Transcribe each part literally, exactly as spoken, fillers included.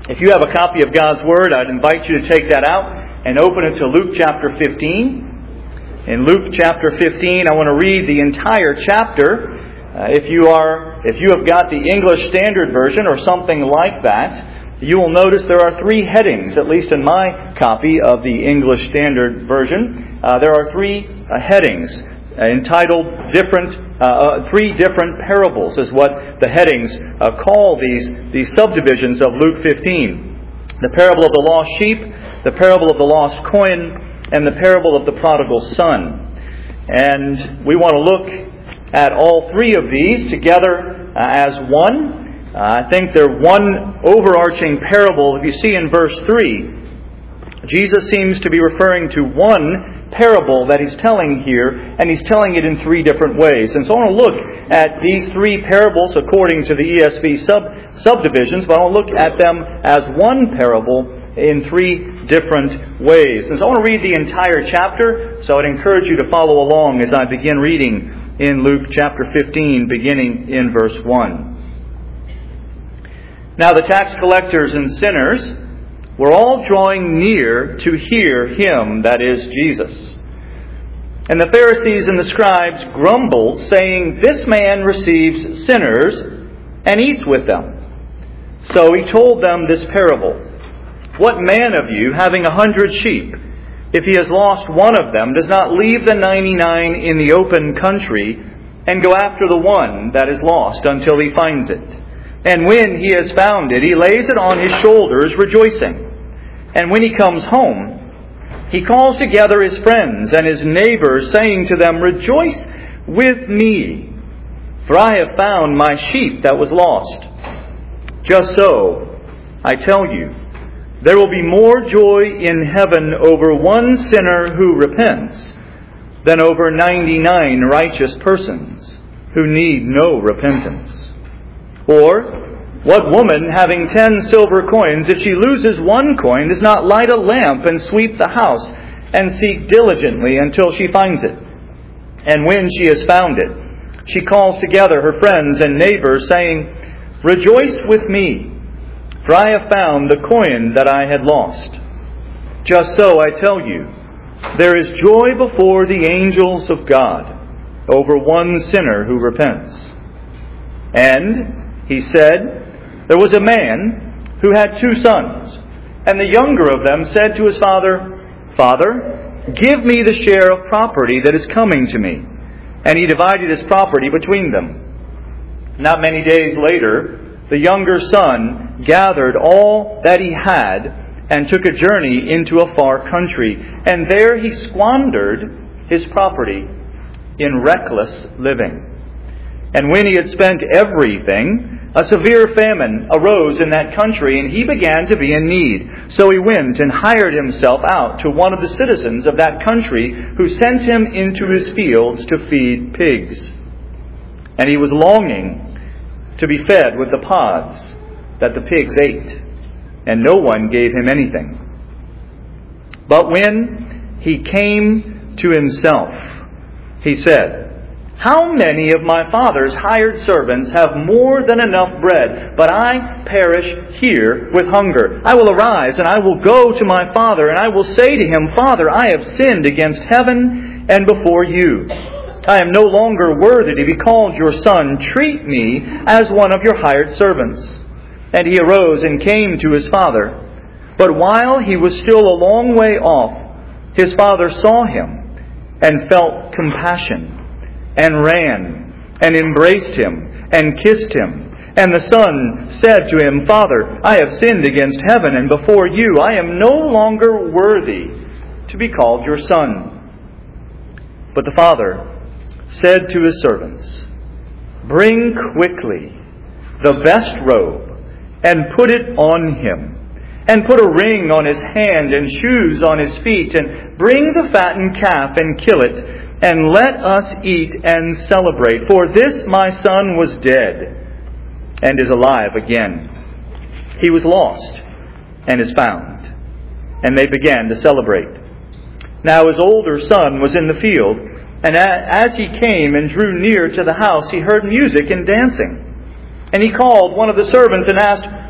If you have a copy of God's Word, I'd invite you to take that out and open it to Luke chapter fifteen. In Luke chapter fifteen, I want to read the entire chapter. Uh, if you are, if you have got the English Standard Version or something like that, you will notice there are three headings, at least in my copy of the English Standard Version. Uh, there are three uh, headings uh, entitled different, uh, uh, three different parables is what the headings uh, call these, these subdivisions of Luke fifteen. The parable of the lost sheep, the parable of the lost coin, and the parable of the prodigal son. And we want to look at all three of these together uh, as one. Uh, I think they're one overarching parable. If you see in verse three, Jesus seems to be referring to one parable that He's telling here, and He's telling it in three different ways. And so I want to look at these three parables according to the E S V sub subdivisions, but I want to look at them as one parable in three different ways. And so I want to read the entire chapter, so I'd encourage you to follow along as I begin reading in Luke chapter fifteen, beginning in verse one. Now the tax collectors and sinners were all drawing near to hear Him, that is, Jesus. And the Pharisees and the scribes grumbled, saying, "This man receives sinners and eats with them." So He told them this parable. "What man of you, having a hundred sheep, if he has lost one of them, does not leave the ninety-nine in the open country and go after the one that is lost until he finds it? And when he has found it, he lays it on his shoulders, rejoicing. And when he comes home, he calls together his friends and his neighbors, saying to them, 'Rejoice with me, for I have found my sheep that was lost.' Just so, I tell you, there will be more joy in heaven over one sinner who repents than over ninety-nine righteous persons who need no repentance. Or, what woman, having ten silver coins, if she loses one coin, does not light a lamp and sweep the house and seek diligently until she finds it? And when she has found it, she calls together her friends and neighbors, saying, 'Rejoice with me, for I have found the coin that I had lost.' Just so, I tell you, there is joy before the angels of God over one sinner who repents." And He said, "There was a man who had two sons, and the younger of them said to his father, 'Father, give me the share of property that is coming to me.' And he divided his property between them. Not many days later, the younger son gathered all that he had and took a journey into a far country. And there he squandered his property in reckless living. And when he had spent everything, a severe famine arose in that country, and he began to be in need. So he went and hired himself out to one of the citizens of that country, who sent him into his fields to feed pigs. And he was longing to be fed with the pods that the pigs ate, and no one gave him anything. But when he came to himself, he said, 'How many of my father's hired servants have more than enough bread, but I perish here with hunger? I will arise and I will go to my father, and I will say to him, Father, I have sinned against heaven and before you. I am no longer worthy to be called your son. Treat me as one of your hired servants.' And he arose and came to his father. But while he was still a long way off, his father saw him and felt compassion, and ran and embraced him and kissed him. And the son said to him, 'Father, I have sinned against heaven and before you. I am no longer worthy to be called your son.' But the father said to his servants, 'Bring quickly the best robe and put it on him, and put a ring on his hand and shoes on his feet, and bring the fattened calf and kill it, and let us eat and celebrate. For this my son was dead and is alive again. He was lost and is found.' And they began to celebrate. Now his older son was in the field, and as he came and drew near to the house, he heard music and dancing. And he called one of the servants and asked,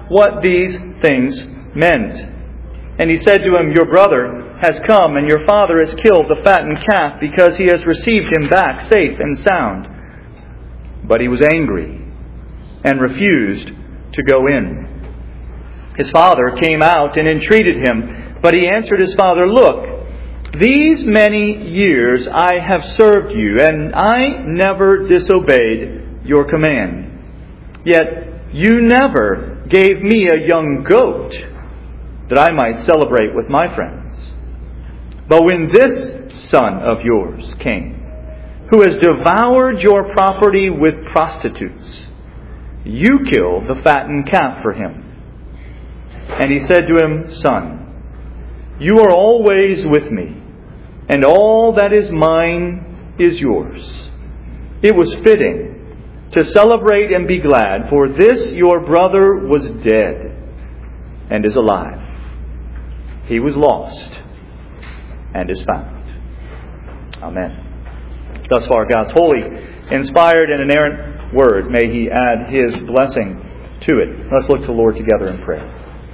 what these things meant. And he said to him, "Your brother has come, and your father has killed the fattened calf, because he has received him back safe and sound." But he was angry and refused to go in. His father came out and entreated him, but he answered his father, "Look, these many years I have served you, and I never disobeyed your command. Yet you never gave me a young goat that I might celebrate with my friends. But when this son of yours came, who has devoured your property with prostitutes, you killed the fattened calf for him." And he said to him, "Son, you are always with me, and all that is mine is yours. It was fitting to celebrate and be glad, for this your brother was dead and is alive. He was lost and is found." Amen. Thus far, God's holy, inspired, and inerrant Word. May He add His blessing to it. Let's look to the Lord together in prayer.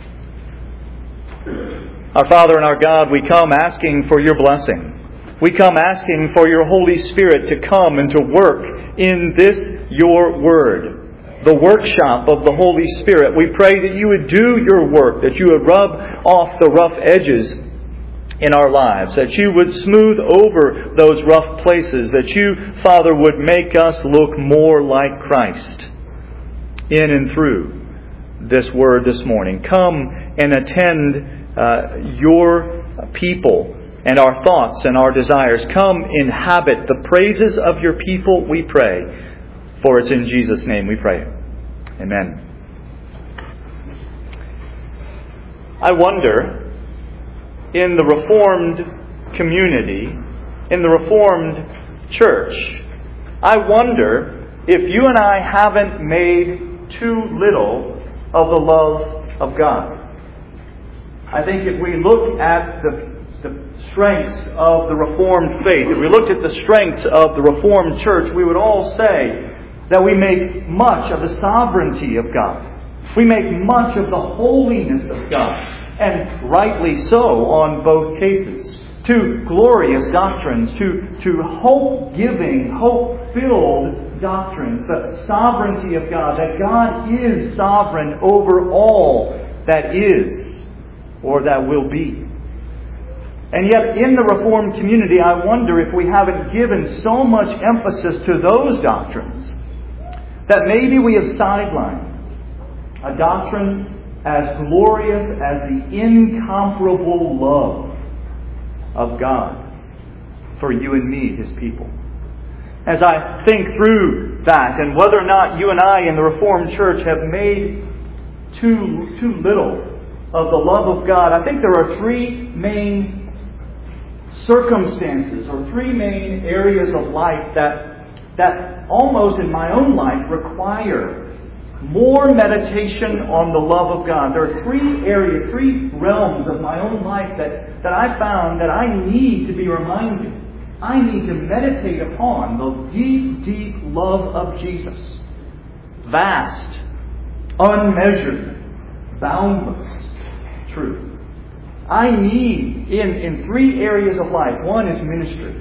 Our Father and our God, we come asking for Your blessing. We come asking for Your Holy Spirit to come and to work in this Your Word, the workshop of the Holy Spirit. We pray that You would do Your work, that You would rub off the rough edges in our lives, that You would smooth over those rough places, that You, Father, would make us look more like Christ in and through this Word this morning. Come and attend uh, Your people and our thoughts and our desires. Come inhabit the praises of Your people, we pray. For it's in Jesus' name we pray. Amen. I wonder, in the Reformed community, in the Reformed church, I wonder if you and I haven't made too little of the love of God. I think if we look at the the strengths of the Reformed faith, if we looked at the strengths of the Reformed church, we would all say that we make much of the sovereignty of God. We make much of the holiness of God, and rightly so on both cases. Two glorious doctrines, two, two hope-giving, hope-filled doctrines. The sovereignty of God, that God is sovereign over all that is or that will be. And yet, in the Reformed community, I wonder if we haven't given so much emphasis to those doctrines that maybe we have sidelined a doctrine as glorious as the incomparable love of God for you and me, His people. As I think through that, and whether or not you and I in the Reformed Church have made too, too little of the love of God, I think there are three main circumstances or three main areas of life that that almost in my own life require more meditation on the love of God. There are three areas, three realms of my own life that, that I found that I need to be reminded. I need to meditate upon the deep, deep love of Jesus. Vast, unmeasured, boundless truth. I need, in, in three areas of life. One is ministry.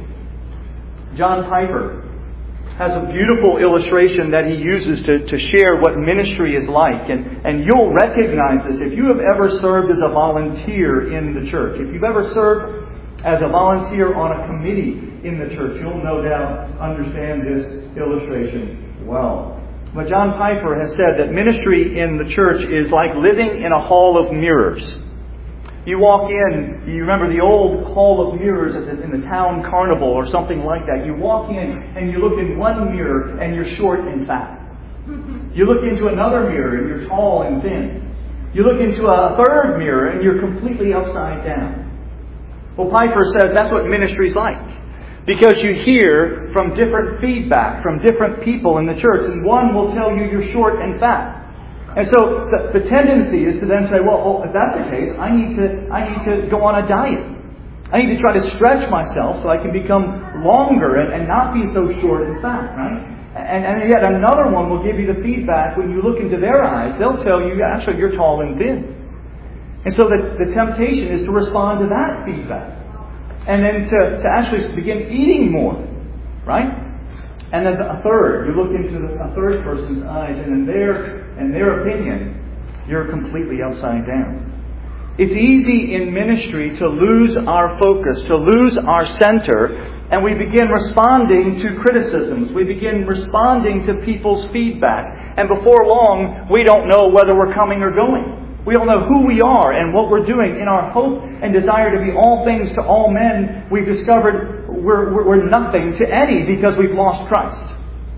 John Piper has a beautiful illustration that he uses to, to share what ministry is like. And, and you'll recognize this if you have ever served as a volunteer in the church. If you've ever served as a volunteer on a committee in the church, you'll no doubt understand this illustration well. But John Piper has said that ministry in the church is like living in a hall of mirrors. You walk in, you remember the old hall of mirrors at the, in the town carnival or something like that. You walk in and you look in one mirror and you're short and fat. You look into another mirror and you're tall and thin. You look into a third mirror and you're completely upside down. Well, Piper says that's what ministry's like. Because you hear from different feedback from different people in the church, and one will tell you you're short and fat. And so the, the tendency is to then say, well, oh, if that's the case, I need to I need to go on a diet. I need to try to stretch myself so I can become longer and, and not be so short and fat, right? And, and yet another one will give you the feedback when you look into their eyes. They'll tell you, actually, you're tall and thin. And so the, the temptation is to respond to that feedback. And then to, to actually begin eating more. Right? And then a third, you look into the, a third person's eyes, and in their, in their opinion, you're completely upside down. It's easy in ministry to lose our focus, to lose our center, and we begin responding to criticisms. We begin responding to people's feedback. And before long, we don't know whether we're coming or going. We don't know who we are and what we're doing. In our hope and desire to be all things to all men, we've discovered we're, we're, we're nothing to any because we've lost Christ.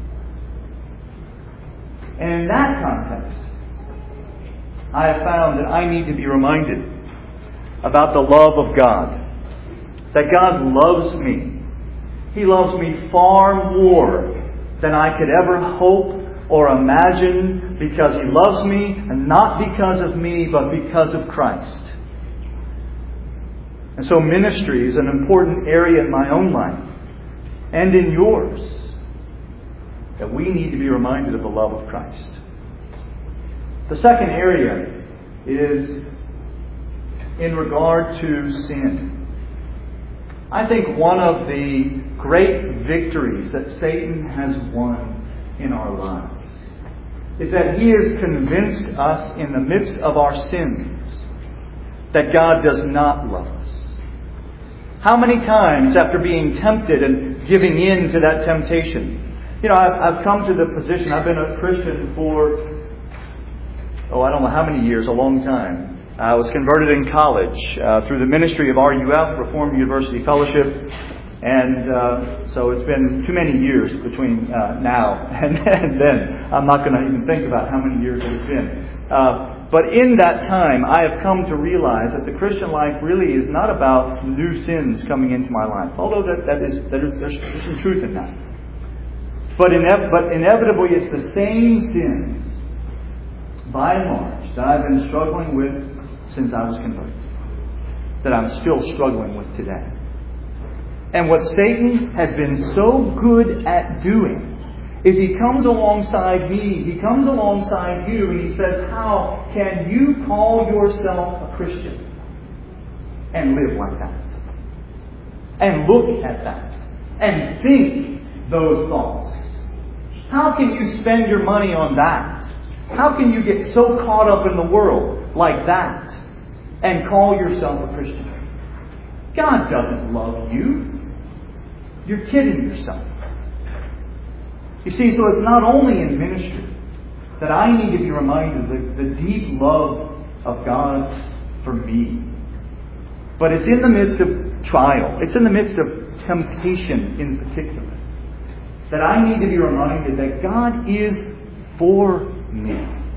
And in that context, I have found that I need to be reminded about the love of God. That God loves me. He loves me far more than I could ever hope or imagine, because He loves me, and not because of me, but because of Christ. And so ministry is an important area in my own life and in yours, that we need to be reminded of the love of Christ. The second area is in regard to sin. I think one of the great victories that Satan has won in our lives is that he has convinced us in the midst of our sins that God does not love us. How many times after being tempted and giving in to that temptation, you know, I've, I've come to the position, I've been a Christian for, oh, I don't know how many years, a long time. I was converted in college uh, through the ministry of R U F, Reformed University Fellowship. And uh, so it's been too many years between uh, now and, and then. I'm not going to even think about how many years it's been. Uh, but in that time, I have come to realize that the Christian life really is not about new sins coming into my life. Although that, that is, that is, there's some truth in that. But, ine- but inevitably it's the same sins, by and large, that I've been struggling with since I was converted, that I'm still struggling with today. And what Satan has been so good at doing is he comes alongside me, he comes alongside you, and he says, how can you call yourself a Christian and live like that? And look at that. And think those thoughts. How can you spend your money on that? How can you get so caught up in the world like that and call yourself a Christian? God doesn't love you. You're kidding yourself. You see, so it's not only in ministry that I need to be reminded of the, the deep love of God for me, but it's in the midst of trial. It's in the midst of temptation in particular that I need to be reminded that God is for me.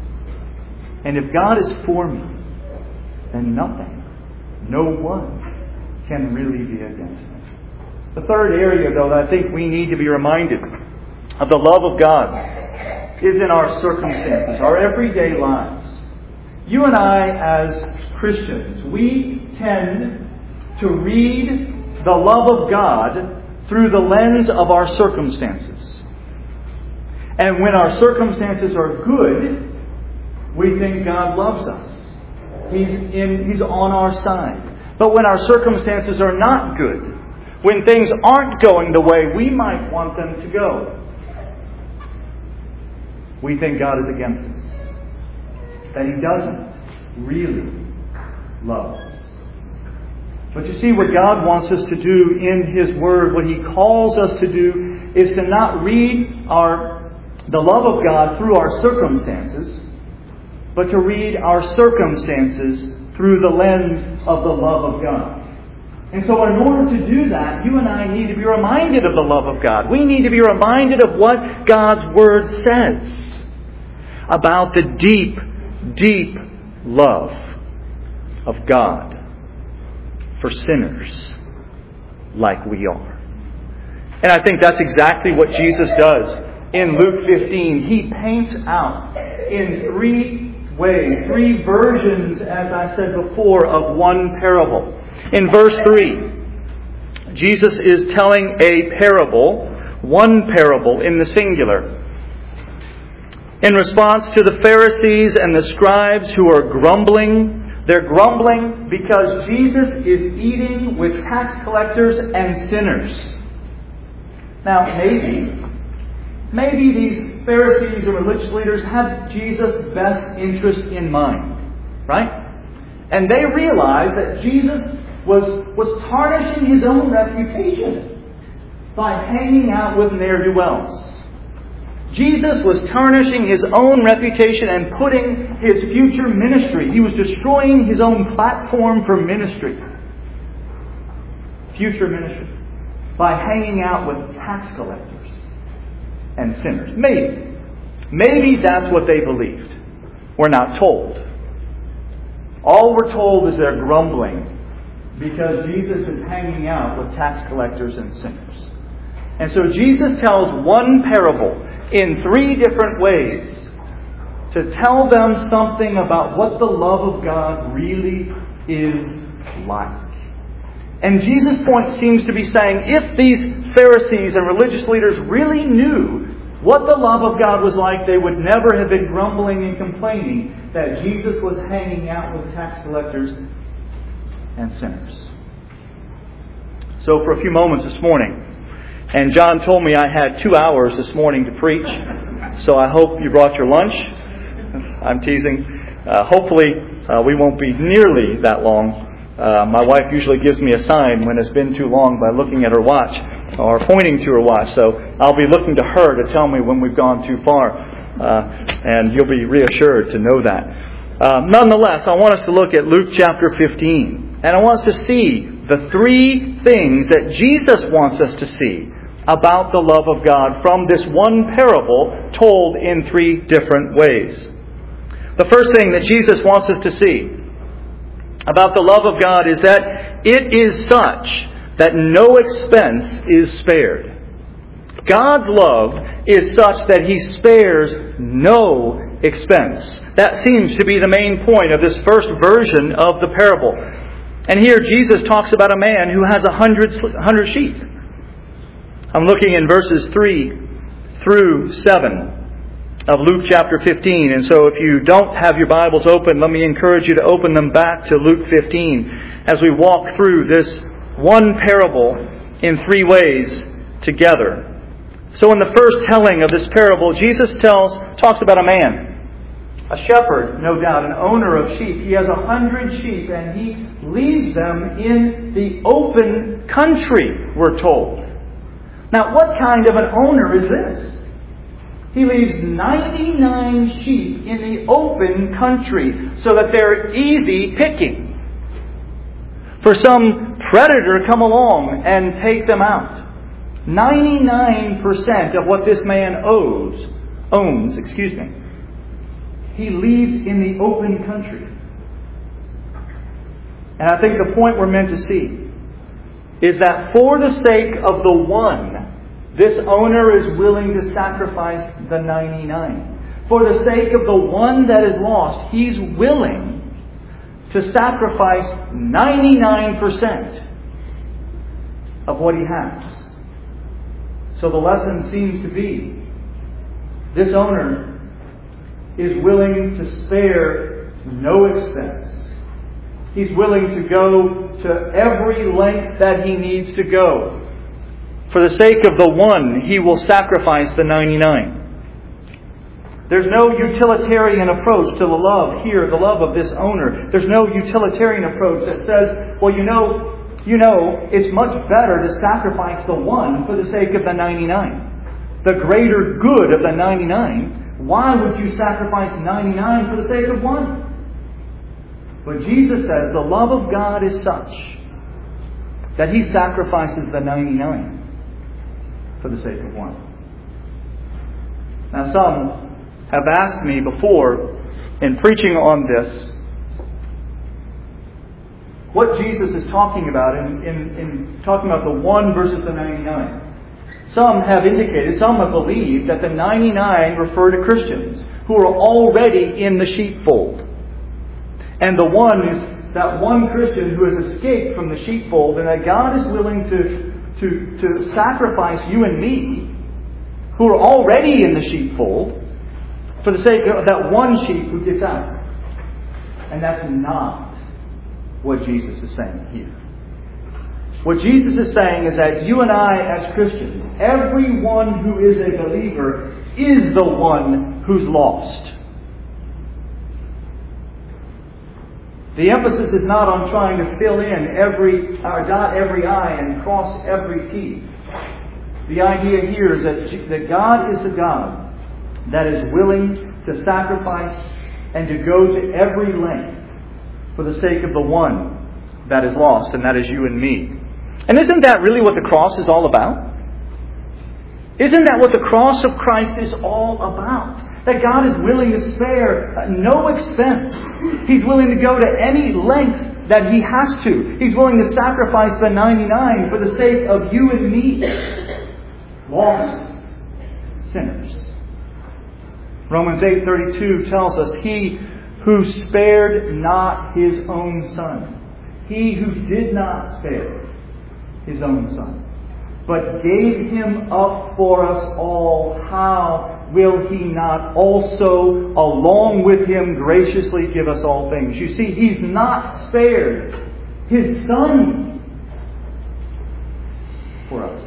And if God is for me, then nothing, no one can really be against me. The third area, though, that I think we need to be reminded of the love of God is in our circumstances, our everyday lives. You and I, as Christians, we tend to read the love of God through the lens of our circumstances. And when our circumstances are good, we think God loves us. He's in, He's on our side. But when our circumstances are not good, when things aren't going the way we might want them to go, we think God is against us. That He doesn't really love us. But you see, what God wants us to do in His Word, what He calls us to do, is to not read our the love of God through our circumstances, but to read our circumstances through the lens of the love of God. And so in order to do that, you and I need to be reminded of the love of God. We need to be reminded of what God's Word says about the deep, deep love of God for sinners like we are. And I think that's exactly what Jesus does in Luke fifteen. He paints out in three ways, three versions, as I said before, of one parable. In verse three, Jesus is telling a parable one parable in the singular. In response to the Pharisees and the scribes who are grumbling, they're grumbling because Jesus is eating with tax collectors and sinners. Now, maybe, maybe these Pharisees and religious leaders had Jesus' best interest in mind, right? And they realized that Jesus was, was tarnishing his own reputation by hanging out with ne'er-do-wells. Jesus was tarnishing his own reputation and putting his future ministry. He was destroying his own platform for ministry. Future ministry. By hanging out with tax collectors and sinners. Maybe. Maybe that's what they believed. We're not told. All we're told is they're grumbling because Jesus is hanging out with tax collectors and sinners. And so Jesus tells one parable in three different ways to tell them something about what the love of God really is like. And Jesus' point seems to be saying, if these Pharisees and religious leaders really knew what the love of God was like, they would never have been grumbling and complaining that Jesus was hanging out with tax collectors and sinners. So for a few moments this morning, and John told me I had two hours this morning to preach, so I hope you brought your lunch. I'm teasing. Uh, hopefully uh, we won't be nearly that long. Uh, my wife usually gives me a sign when it's been too long by looking at her watch or pointing to her watch. So I'll be looking to her to tell me when we've gone too far. Uh, and you'll be reassured to know that. Uh, nonetheless, I want us to look at Luke chapter fifteen. And I want us to see the three things that Jesus wants us to see about the love of God from this one parable told in three different ways. The first thing that Jesus wants us to see about the love of God is that it is such that no expense is spared. God's love is such that He spares no expense. That seems to be the main point of this first version of the parable. And here Jesus talks about a man who has a hundred, hundred sheep. I'm looking in verses three through seven of Luke chapter fifteen. And so if you don't have your Bibles open, let me encourage you to open them back to Luke fifteen as we walk through this one parable in three ways together. So in the first telling of this parable, Jesus tells talks about a man, a shepherd, no doubt, an owner of sheep. He has a hundred sheep and he leaves them in the open country, we're told. Now, what kind of an owner is this? He leaves ninety-nine sheep in the open country so that they're easy picking. For some predator come along and take them out. ninety-nine percent of what this man owes, owns, excuse me, he leaves in the open country. And I think the point we're meant to see is that for the sake of the one, this owner is willing to sacrifice the ninety-nine. For the sake of the one that is lost, he's willing to sacrifice ninety-nine percent of what he has. So the lesson seems to be, this owner is willing to spare no expense. He's willing to go to every length that he needs to go. For the sake of the one, he will sacrifice the ninety-nine. There's no utilitarian approach to the love here, the love of this owner. There's no utilitarian approach that says, well, you know, you know, it's much better to sacrifice the one for the sake of the ninety-nine. The greater good of the ninety-nine. Why would you sacrifice ninety-nine for the sake of one? But Jesus says the love of God is such that He sacrifices the ninety-nine for the sake of one. Now some have asked me before in preaching on this what Jesus is talking about in, in, in talking about the one versus the ninety-nine. Some have indicated, some have believed that the ninety-nine refer to Christians who are already in the sheepfold. And the one is that one Christian who has escaped from the sheepfold, and that God is willing to, to, to sacrifice you and me who are already in the sheepfold for the sake of that one sheep who gets out. And that's not what Jesus is saying here. What Jesus is saying is that you and I as Christians, everyone who is a believer is the one who's lost. The emphasis is not on trying to fill in every, or dot every I and cross every T. The idea here is that, that God is a God that is willing to sacrifice and to go to every length for the sake of the one that is lost, and that is you and me. And isn't that really what the cross is all about? Isn't that what the cross of Christ is all about? That God is willing to spare no expense. He's willing to go to any length that He has to. He's willing to sacrifice the ninety-nine for the sake of you and me, lost sinners. Romans eight thirty-two tells us, He who spared not His own Son, He who did not spare His own Son, but gave Him up for us all, how will He not also, along with Him, graciously give us all things? You see, He's not spared His Son for us.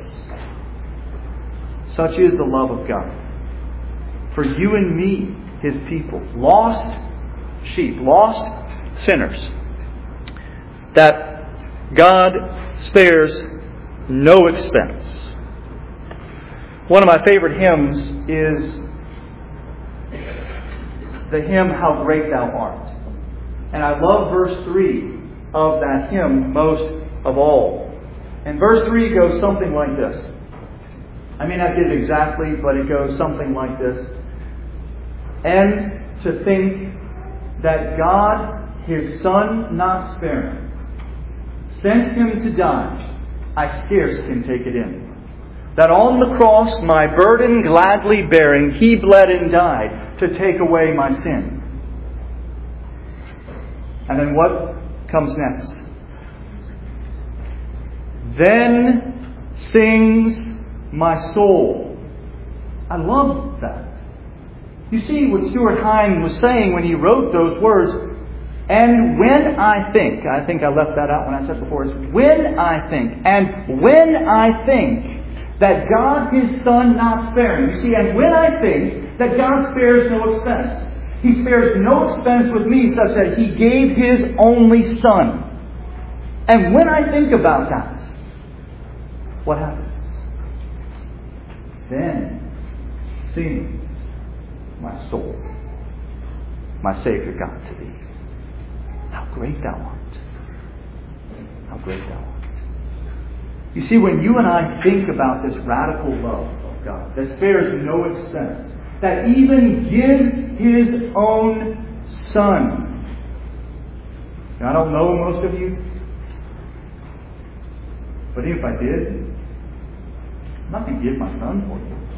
Such is the love of God for you and me, His people, lost sheep, lost sinners, that God spares no expense. One of my favorite hymns is the hymn, How Great Thou Art. And I love verse three of that hymn most of all. And verse three goes something like this. I may not get it exactly, but it goes something like this. And to think that God, His Son not sparing, sent Him to die, I scarce can take it in. That on the cross, my burden gladly bearing, He bled and died to take away my sin. And then what comes next? Then sings my soul. I love that. You see what Stuart Hine was saying when he wrote those words. And when I think, I think I left that out when I said before, is when I think, and when I think that God, His Son, not sparing. You see, and when I think that God spares no expense. He spares no expense with me such that He gave His only Son. And when I think about that, what happens? Then sings my soul, my Savior God, to Thee. How great Thou art. How great Thou art. You see, when you and I think about this radical love of God that spares no expense, that even gives His own Son. Now, I don't know most of you, but if I did, I'm not going to give my Son for you.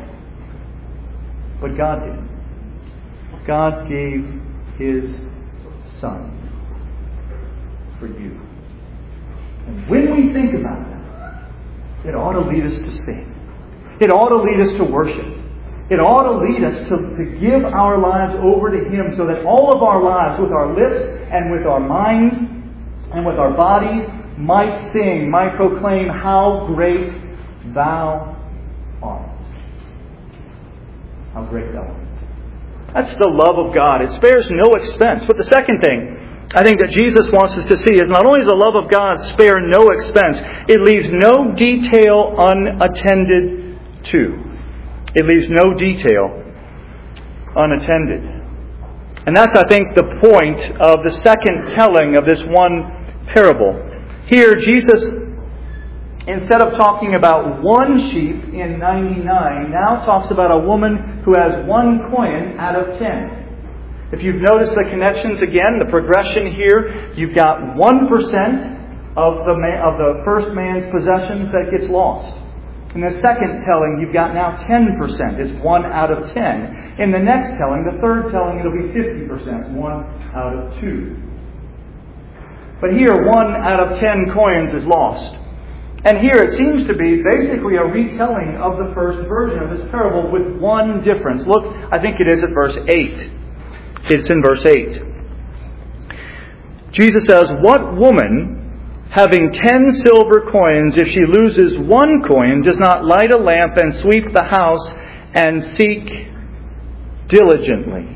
But God did. God gave His Son for you. And when we think about that, it ought to lead us to sing. It ought to lead us to worship. It ought to lead us to, to give our lives over to Him so that all of our lives, with our lips and with our minds and with our bodies, might sing, might proclaim how great Thou art. How great Thou art. That's the love of God. It spares no expense. But the second thing I think that Jesus wants us to see is not only does the love of God spare no expense, it leaves no detail unattended to. It leaves no detail unattended. And that's, I think, the point of the second telling of this one parable. Here, Jesus, instead of talking about one sheep in ninety-nine, now talks about a woman who has one coin out of ten. If you've noticed the connections again, the progression here, you've got one percent of the man, of the first man's possessions that gets lost. In the second telling, you've got now ten percent. It's one out of ten. In the next telling, the third telling, it'll be fifty percent. one out of two. But here, one out of ten coins is lost. And here it seems to be basically a retelling of the first version of this parable with one difference. Look, I think it is at verse eight. It's in verse eight. Jesus says, "What woman, having ten silver coins, if she loses one coin, does not light a lamp and sweep the house and seek diligently?"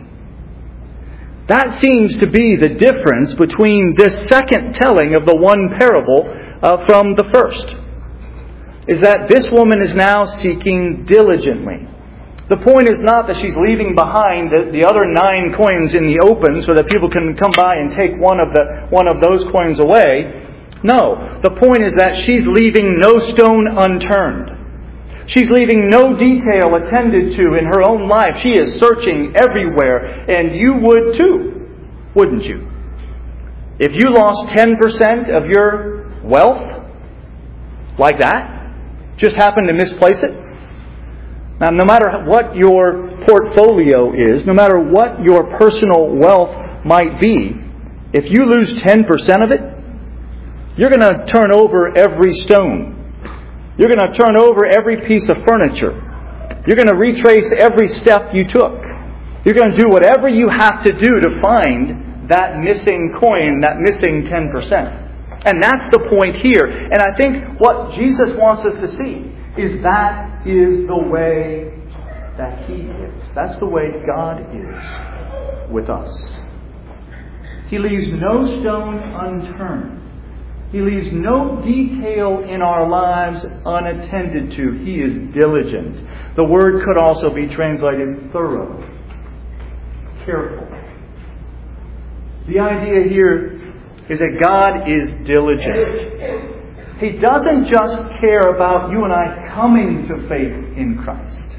That seems to be the difference between this second telling of the one parable uh, from the first. Is that this woman is now seeking diligently. The point is not that she's leaving behind the, the other nine coins in the open so that people can come by and take one of the one of those coins away. No, the point is that she's leaving no stone unturned. She's leaving no detail attended to in her own life. She is searching everywhere, and you would too, wouldn't you? If you lost ten percent of your wealth like that, just happened to misplace it. Now, no matter what your portfolio is, no matter what your personal wealth might be, if you lose ten percent of it, you're going to turn over every stone. You're going to turn over every piece of furniture. You're going to retrace every step you took. You're going to do whatever you have to do to find that missing coin, that missing ten percent. And that's the point here. And I think what Jesus wants us to see is that is the way that He is. That's the way God is with us. He leaves no stone unturned. He leaves no detail in our lives unattended to. He is diligent. The word could also be translated thorough, careful. The idea here is that God is diligent. He doesn't just care about you and I coming to faith in Christ,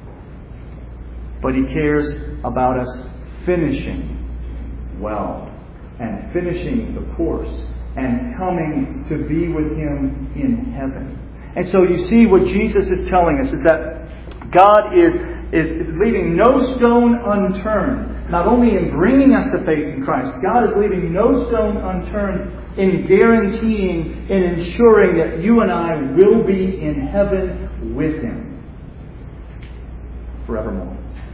but He cares about us finishing well and finishing the course and coming to be with Him in heaven. And so you see what Jesus is telling us is that God is, is, is leaving no stone unturned. Not only in bringing us to faith in Christ, God is leaving no stone unturned in guaranteeing and ensuring that you and I will be in heaven with Him forevermore.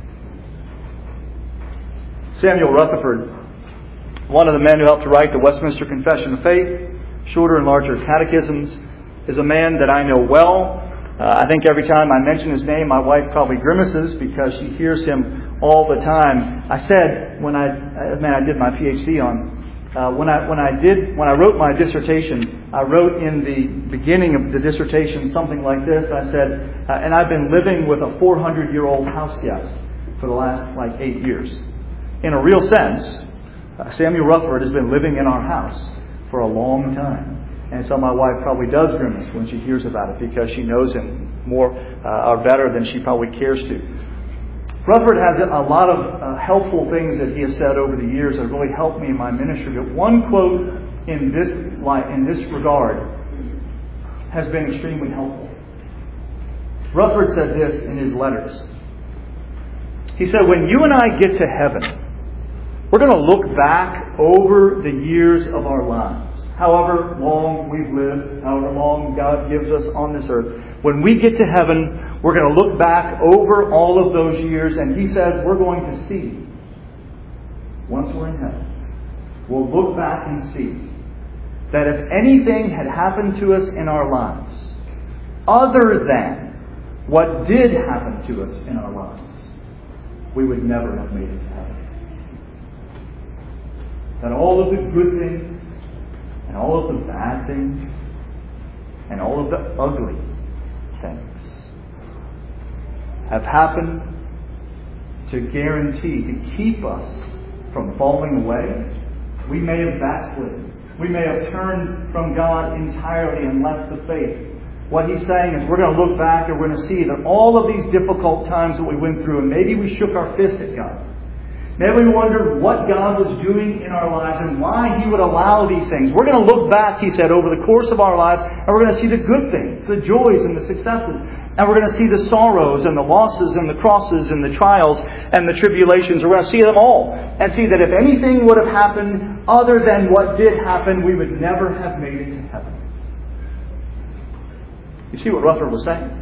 Samuel Rutherford, one of the men who helped to write the Westminster Confession of Faith, shorter and larger catechisms, is a man that I know well. Uh, I think every time I mention his name, my wife probably grimaces because she hears him all the time. I said when I, uh, man, I did my PhD on uh, when I when I did when I wrote my dissertation, I wrote in the beginning of the dissertation something like this. I said, uh, and I've been living with a four hundred year old house guest for the last like eight years. In a real sense, uh, Samuel Rutherford has been living in our house for a long time. And so my wife probably does grimace when she hears about it because she knows him more uh, or better than she probably cares to. Rutherford has a lot of uh, helpful things that he has said over the years that have really helped me in my ministry. But one quote in this light, in this regard has been extremely helpful. Rutherford said this in his letters. He said, when you and I get to heaven, we're going to look back over the years of our lives. However long we've lived, however long God gives us on this earth. When we get to heaven, we're going to look back over all of those years, and he says we're going to see, once we're in heaven, we'll look back and see that if anything had happened to us in our lives, other than what did happen to us in our lives, we would never have made it to heaven. That all of the good things, and all of the bad things, and all of the ugly things have happened to guarantee, to keep us from falling away. We may have backslidden. We may have turned from God entirely and left the faith. What he's saying is we're going to look back and we're going to see that all of these difficult times that we went through, and maybe we shook our fist at God. Maybe we wondered what God was doing in our lives and why He would allow these things. We're going to look back, he said, over the course of our lives, and we're going to see the good things, the joys and the successes. And we're going to see the sorrows and the losses and the crosses and the trials and the tribulations. We're going to see them all and see that if anything would have happened other than what did happen, we would never have made it to heaven. You see what Rutherford was saying?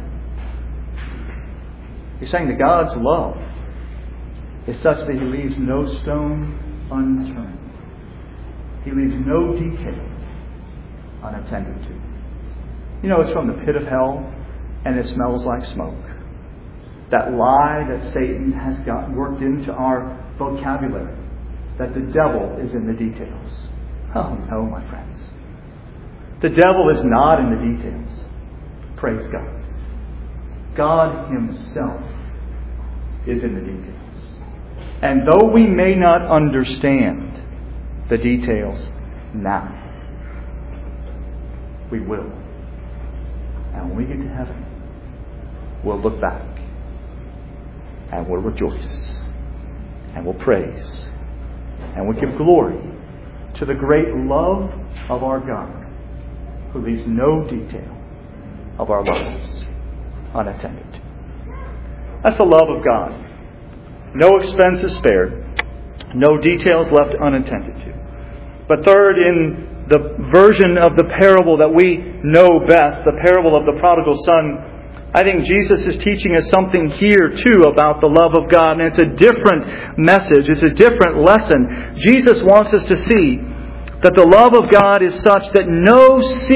He's saying that God's love is such that He leaves no stone unturned. He leaves no detail unattended to. You know, it's from the pit of hell, and it smells like smoke. That lie that Satan has got worked into our vocabulary, that the devil is in the details. Oh no, my friends. The devil is not in the details. Praise God. God Himself is in the details. And though we may not understand the details now, we will. And when we get to heaven, we'll look back and we'll rejoice and we'll praise and we'll give glory to the great love of our God, who leaves no detail of our lives unattended to. That's the love of God. No expense is spared, no details left unattended to. But third, in the version of the parable that we know best, the parable of the prodigal son, I think Jesus is teaching us something here too about the love of God. And it's a different message. It's a different lesson. Jesus wants us to see that the love of God is such that no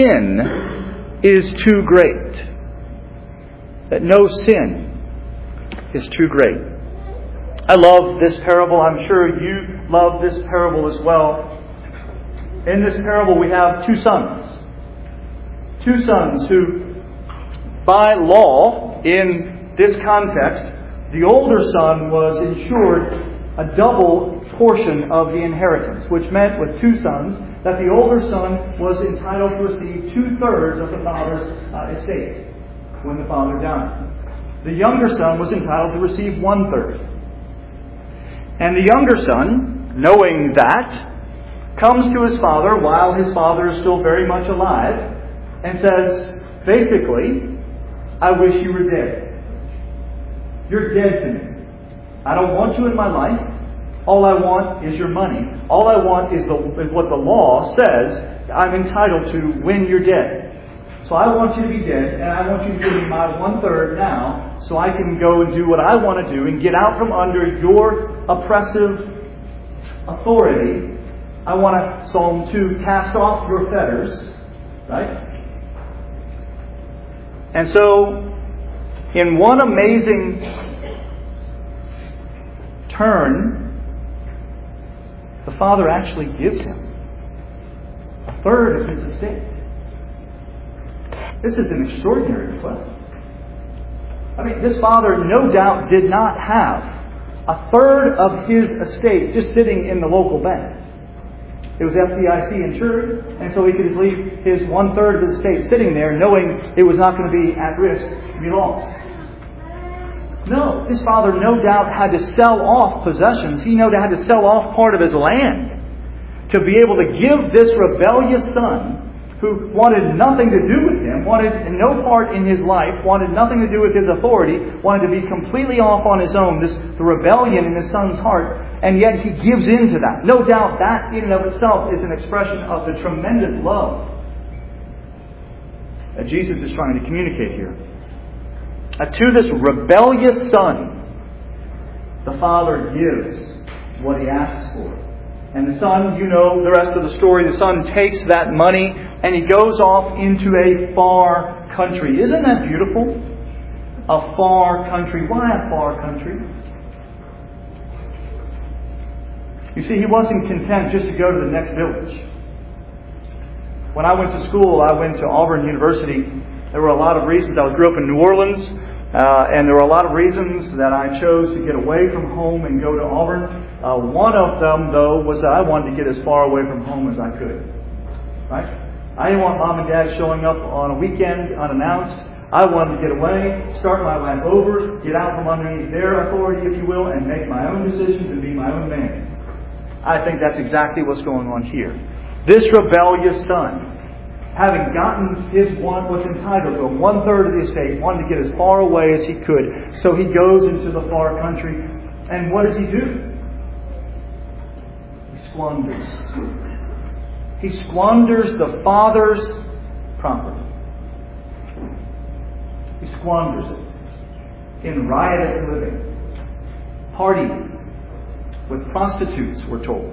sin is too great. That no sin is too great. I love this parable. I'm sure you love this parable as well. In this parable we have two sons. Two sons who, by law, in this context, the older son was ensured a double portion of the inheritance, which meant with two sons that the older son was entitled to receive two-thirds of the father's uh, estate when the father died. The younger son was entitled to receive one-third. And the younger son, knowing that, comes to his father while his father is still very much alive and says, basically, I wish you were dead. You're dead to me. I don't want you in my life. All I want is your money. All I want is, the, is what the law says I'm entitled to when you're dead. So I want you to be dead, and I want you to give me my one-third now so I can go and do what I want to do and get out from under your oppressive authority. I want to, Psalm two, cast off your fetters. Right? And so, in one amazing turn, the father actually gives him a third of his estate. This is an extraordinary request. I mean, this father no doubt did not have a third of his estate just sitting in the local bank. It was F D I C insured, and so he could just leave his one-third of his estate sitting there knowing it was not going to be at risk to be lost. No, his father no doubt had to sell off possessions. He no doubt had to sell off part of his land to be able to give this rebellious son, who wanted nothing to do with him, wanted no part in his life, wanted nothing to do with his authority, wanted to be completely off on his own, this the rebellion in his son's heart, and yet he gives in to that. No doubt that in and of itself is an expression of the tremendous love that Jesus is trying to communicate here. Uh, to this rebellious son, the father gives what he asks for. And the son, you know the rest of the story, the son takes that money and he goes off into a far country. Isn't that beautiful? A far country. Why a far country? You see, he wasn't content just to go to the next village. When I went to school, I went to Auburn University. There were a lot of reasons. I grew up in New Orleans. Uh, and there were a lot of reasons that I chose to get away from home and go to Auburn. Uh, one of them, though, was that I wanted to get as far away from home as I could. Right? I didn't want mom and dad showing up on a weekend unannounced. I wanted to get away, start my life over, get out from underneath their authority, if you will, and make my own decisions and be my own man. I think that's exactly what's going on here. This rebellious son, having gotten his one, what's entitled to him, one-third of the estate, wanted to get as far away as he could. So he goes into the far country. And what does he do? He squanders. He squanders the father's property. He squanders it in riotous living, partying with prostitutes, we're told.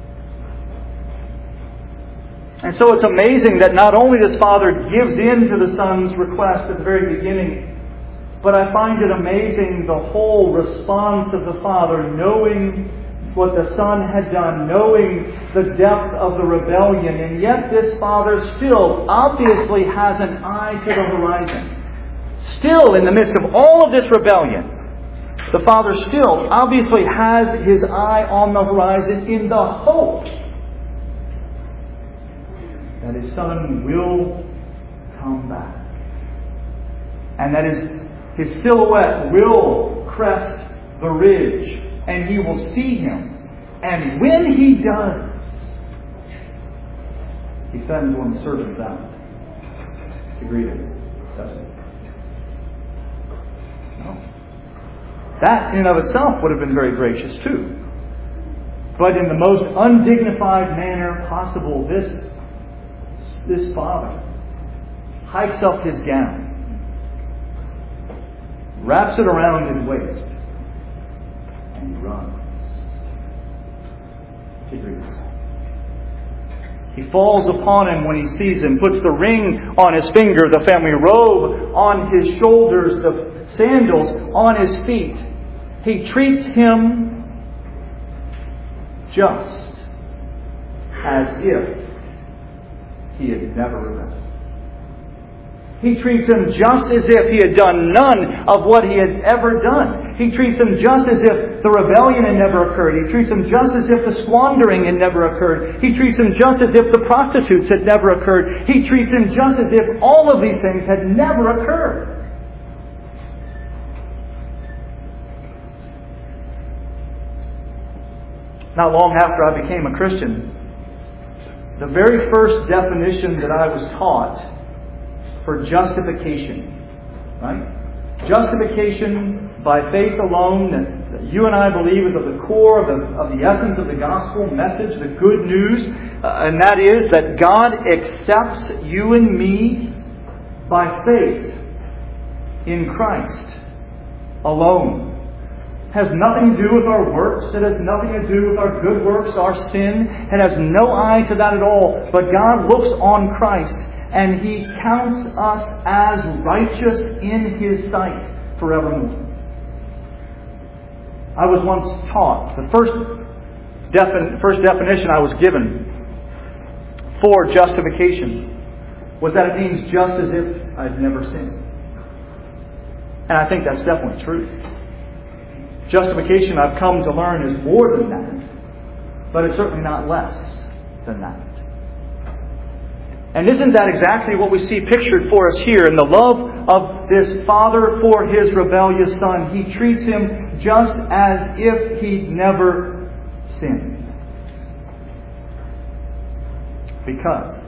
And so it's amazing that not only this Father gives in to the Son's request at the very beginning, but I find it amazing the whole response of the Father, knowing what the Son had done, knowing the depth of the rebellion, and yet this Father still obviously has an eye to the horizon. Still, in the midst of all of this rebellion, the Father still obviously has His eye on the horizon in the hope that His Son will come back. And that His, his silhouette will crest the ridge and He will see Him. And when He does, He sends one of the servants out to greet Him. Doesn't He? No. That in and of itself would have been very gracious too. But in the most undignified manner possible, this, this Father hikes up His gown, wraps it around His waist, and He runs to greet His Son. He falls upon Him when He sees Him, puts the ring on His finger, the family robe on His shoulders, the sandals on His feet. He treats Him just as if He had never rebelled. He treats Him just as if He had done none of what He had ever done. He treats Him just as if the rebellion had never occurred. He treats Him just as if the squandering had never occurred. He treats Him just as if the prostitutes had never occurred. He treats Him just as if all of these things had never occurred. Not long after I became a Christian, the very first definition that I was taught for justification, right? Justification by faith alone, that, that you and I believe is at the core of the, of the essence of the gospel message, the good news, uh, and that is that God accepts you and me by faith in Christ alone. Has nothing to do with our works. It has nothing to do with our good works, our sin. It has no eye to that at all. But God looks on Christ and He counts us as righteous in His sight forevermore. I was once taught, the first, defin- first definition I was given for justification was that it means just as if I'd never sinned. And I think that's definitely true. Justification, I've come to learn, is more than that. But it's certainly not less than that. And isn't that exactly what we see pictured for us here in the love of this Father for His rebellious Son? He treats Him just as if He'd never sinned. Because,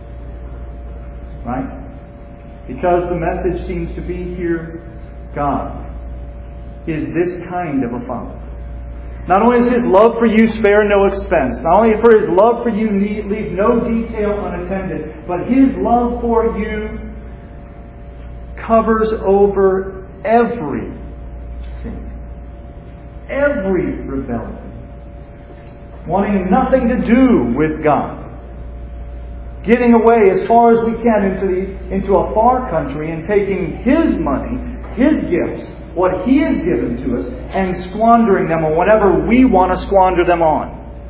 right? Because the message seems to be here, God is this kind of a Father. Not only is His love for you spare no expense, not only for His love for you need, leave no detail unattended, but His love for you covers over every sin, every rebellion, wanting nothing to do with God, getting away as far as we can into the into a far country and taking His money, His gifts, what He has given to us, and squandering them on whatever we want to squander them on.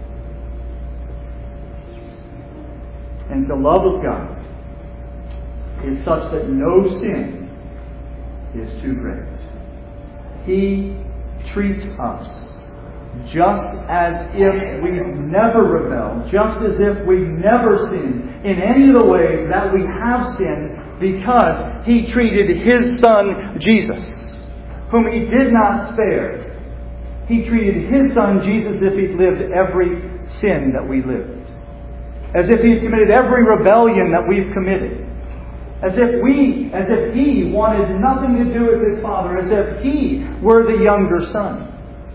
And the love of God is such that no sin is too great. He treats us just as if we never rebelled, just as if we never sinned in any of the ways that we have sinned, because He treated His Son Jesus, whom He did not spare. He treated His Son Jesus as if He'd lived every sin that we lived. As if He had committed every rebellion that we've committed. As if we, as if He wanted nothing to do with His Father. As if He were the younger son.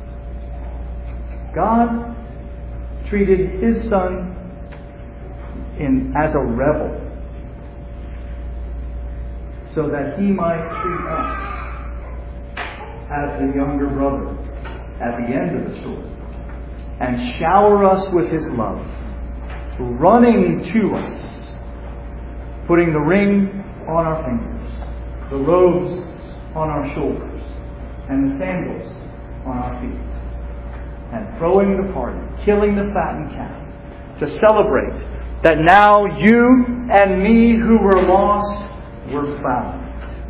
God treated His Son in, as a rebel. so that He might treat us as the younger brother at the end of the story and shower us with His love, running to us, putting the ring on our fingers, the robes on our shoulders, and the sandals on our feet, and throwing the party, killing the fattened calf, to celebrate that now you and me who were lost were found.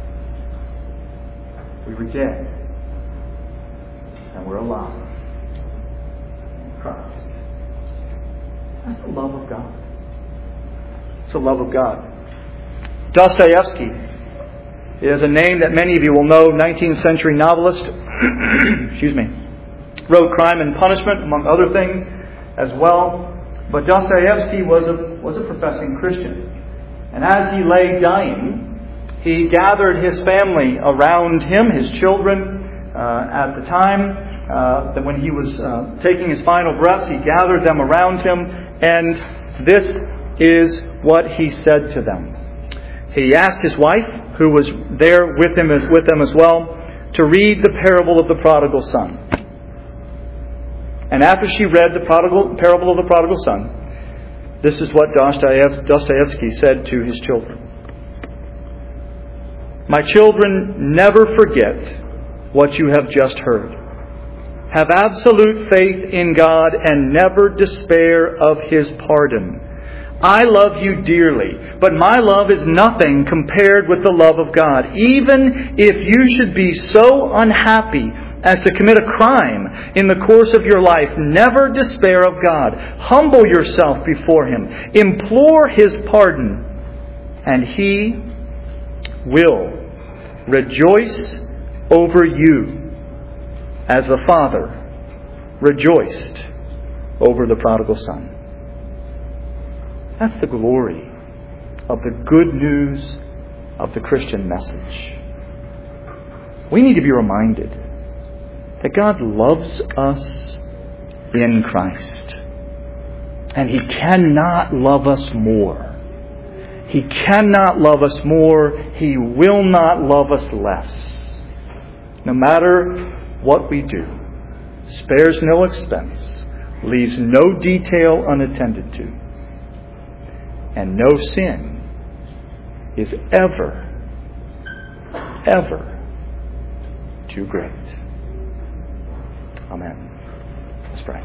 We were dead, and we're alive in Christ. That's the love of God. It's the love of God. Dostoevsky is a name that many of you will know, nineteenth century novelist. Excuse me. Wrote Crime and Punishment, among other things, as well. But Dostoevsky was a, was a professing Christian. And as he lay dying, he gathered his family around him, his children, uh, at the time uh, that when he was uh, taking his final breaths, he gathered them around him. And this is what he said to them. He asked his wife, who was there with him as, with them as well, to read the parable of the prodigal son. And after she read the prodigal, parable of the prodigal son, this is what Dostoevsky said to his children. My children, never forget what you have just heard. Have absolute faith in God and never despair of His pardon. I love you dearly, but my love is nothing compared with the love of God. Even if you should be so unhappy as to commit a crime in the course of your life, never despair of God. Humble yourself before Him. Implore His pardon, and He will rejoice over you as the Father rejoiced over the prodigal son. That's the glory of the good news of the Christian message. We need to be reminded that God loves us in Christ. And He cannot love us more. He cannot love us more. He will not love us less. No matter what we do, spares no expense, leaves no detail unattended to, and no sin is ever, ever too great. Amen. Let's pray.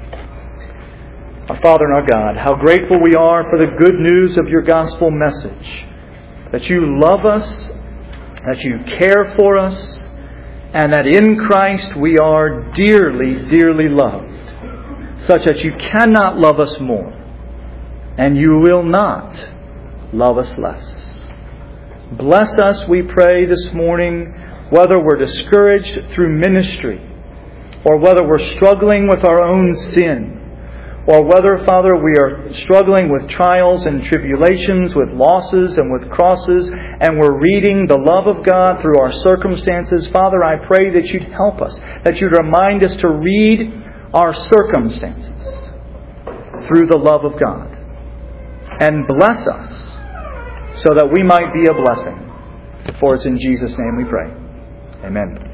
Our Father and our God, how grateful we are for the good news of your gospel message. That you love us, that you care for us, and that in Christ we are dearly, dearly loved, such that you cannot love us more, and you will not love us less. Bless us, we pray this morning, whether we're discouraged through ministry, or whether we're struggling with our own sin, or whether, Father, we are struggling with trials and tribulations, with losses and with crosses, and we're reading the love of God through our circumstances. Father, I pray that you'd help us, that you'd remind us to read our circumstances through the love of God. And bless us so that we might be a blessing. For it's in Jesus' name we pray. Amen.